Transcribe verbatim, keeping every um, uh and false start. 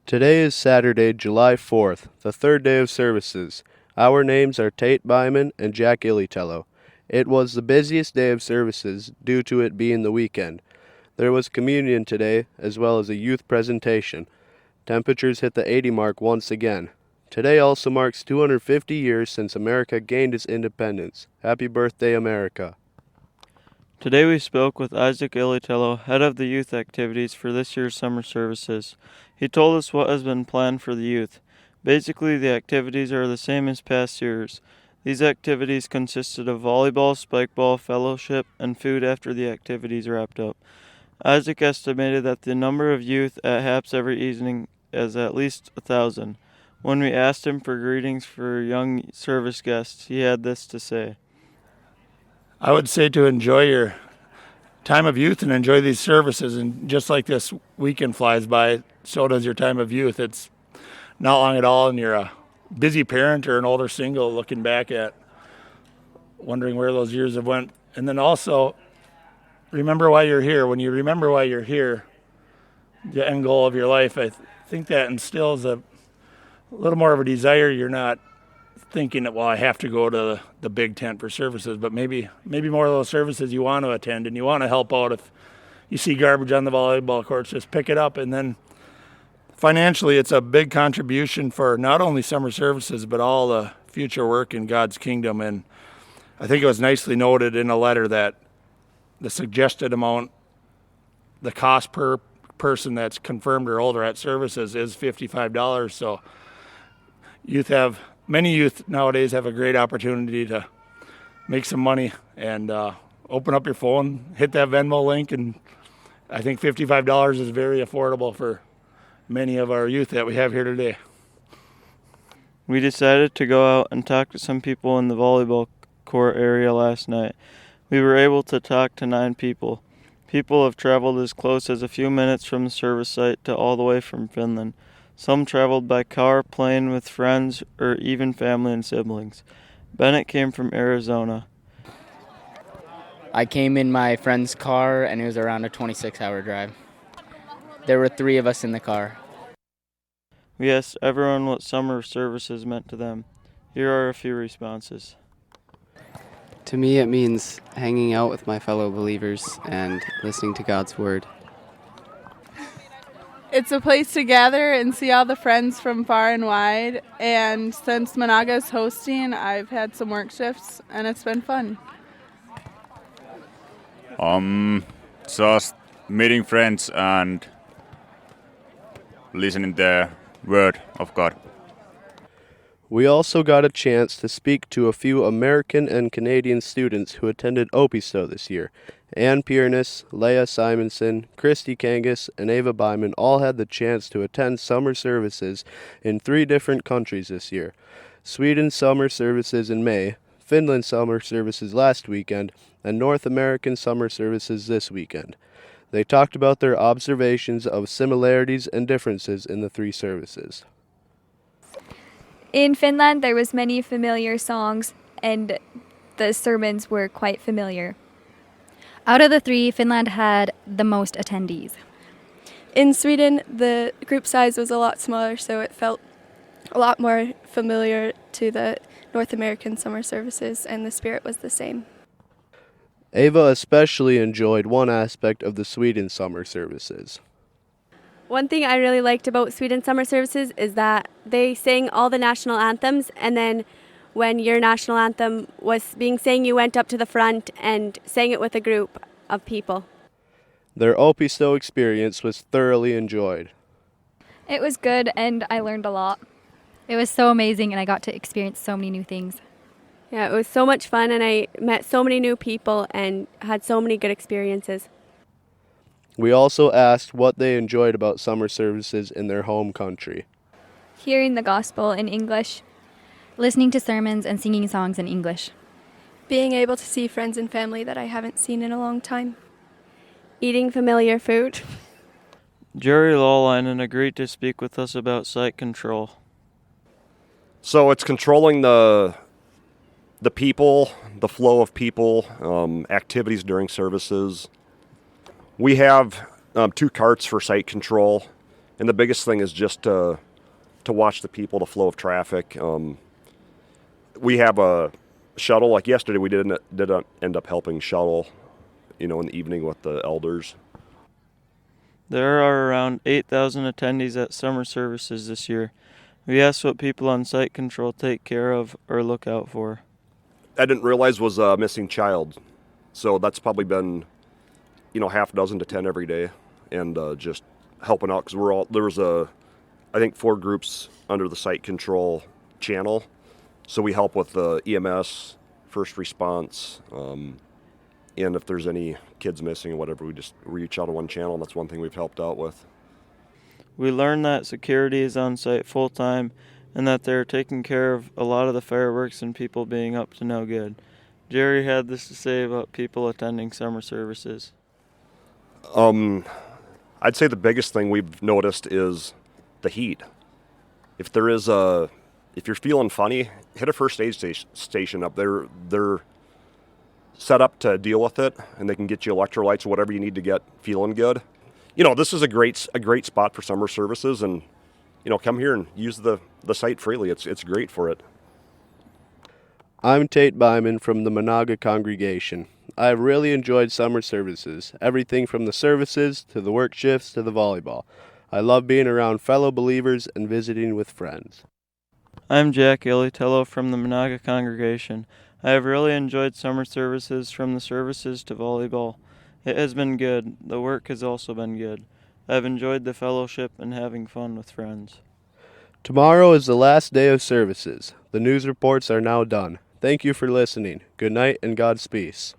Today is Saturday, July fourth, the third day of services. Our names are Tate Byman and Jack Ilitello. It was the busiest day of services due to it being the weekend. There was communion today, as well as a youth presentation. Temperatures hit the eighty mark once again. Today also marks two hundred fifty years since America gained its independence. Happy birthday, America. Today we spoke with Isaac Ilitello, head of the youth activities for this year's summer services. He told us what has been planned for the youth. Basically, the activities are the same as past years. These activities consisted of volleyball, spikeball, fellowship, and food after the activities wrapped up. Isaac estimated that the number of youth at HAPS every evening is at least a thousand. When we asked him for greetings for young service guests, he had this to say. I would say to enjoy your time of youth and enjoy these services. And just like this weekend flies by, so does your time of youth. It's not long at all, and you're a busy parent or an older single looking back at wondering where those years have went. And then also, remember why you're here. When you remember why you're here, the end goal of your life, I th- think that instills a little more of a desire. You're not thinking that, well, I have to go to the, the big tent for services, but maybe maybe more of those services you want to attend and you want to help out. If you see garbage on the volleyball courts, just pick it up. And then financially, it's a big contribution for not only summer services, but all the future work in God's kingdom. And I think it was nicely noted in a letter that the suggested amount, the cost per person that's confirmed or older at services is fifty-five dollars. So youth have Many youth nowadays have a great opportunity to make some money and uh, open up your phone, hit that Venmo link, and I think fifty-five dollars is very affordable for many of our youth that we have here today. We decided to go out and talk to some people in the volleyball court area last night. We were able to talk to nine people. People have traveled as close as a few minutes from the service site to all the way from Finland. Some traveled by car, plane, with friends, or even family and siblings. Bennett came from Arizona. I came in my friend's car, and it was around a twenty-six hour drive. There were three of us in the car. We asked everyone what summer services meant to them. Here are a few responses. To me, it means hanging out with my fellow believers and listening to God's word. It's a place to gather and see all the friends from far and wide. And since Monaga's hosting, I've had some work shifts, and it's been fun. Um, just meeting friends and listening the word of God. We also got a chance to speak to a few American and Canadian students who attended Opisto this year. Ann Piernis, Leah Simonson, Christy Kangas, and Ava Byman all had the chance to attend summer services in three different countries this year. Sweden summer services in May, Finland summer services last weekend, and North American summer services this weekend. They talked about their observations of similarities and differences in the three services. In Finland, there was many familiar songs, and the sermons were quite familiar. Out of the three, Finland had the most attendees. In Sweden, the group size was a lot smaller, so it felt a lot more familiar to the North American summer services, and the spirit was the same. Ava especially enjoyed one aspect of the Sweden summer services. One thing I really liked about Sweden summer services is that they sang all the national anthems, and then when your national anthem was being sang, you went up to the front and sang it with a group of people. Their Opisto experience was thoroughly enjoyed. It was good, and I learned a lot. It was so amazing, and I got to experience so many new things. Yeah, it was so much fun, and I met so many new people and had so many good experiences. We also asked what they enjoyed about summer services in their home country. Hearing the gospel in English. Listening to sermons and singing songs in English. Being able to see friends and family that I haven't seen in a long time. Eating familiar food. Jerry Lawlinen agreed to speak with us about site control. So it's controlling the the people, the flow of people, um, activities during services. We have um, two carts for site control, and the biggest thing is just to to watch the people, the flow of traffic. Um, we have a shuttle. Like yesterday, we did did end up helping shuttle, you know, in the evening with the elders. There are around eight thousand attendees at summer services this year. We asked what people on site control take care of or look out for. I didn't realize was a missing child, so that's probably been, you know, half a dozen to ten every day, and uh, just helping out because we're all there was a, I think four groups under the site control channel, so we help with the E M S, first response, um, and if there's any kids missing or whatever, we just reach out to one channel, and that's one thing we've helped out with. We learned that security is on site full time and that they're taking care of a lot of the fireworks and people being up to no good. Jerry had this to say about people attending summer services. Um, I'd say the biggest thing we've noticed is the heat. If there is a, if you're feeling funny, hit a first aid sta- station up there. They're set up to deal with it, and they can get you electrolytes or whatever you need to get feeling good. You know, this is a great a great spot for summer services, and you know, come here and use the, the site freely. It's it's great for it. I'm Tate Byman from the Monaga congregation. I have really enjoyed summer services, everything from the services to the work shifts to the volleyball. I love being around fellow believers and visiting with friends. I'm Jack Ilitello from the Monaga congregation. I have really enjoyed summer services, from the services to volleyball. It has been good. The work has also been good. I have enjoyed the fellowship and having fun with friends. Tomorrow is the last day of services. The news reports are now done. Thank you for listening. Good night and God's peace.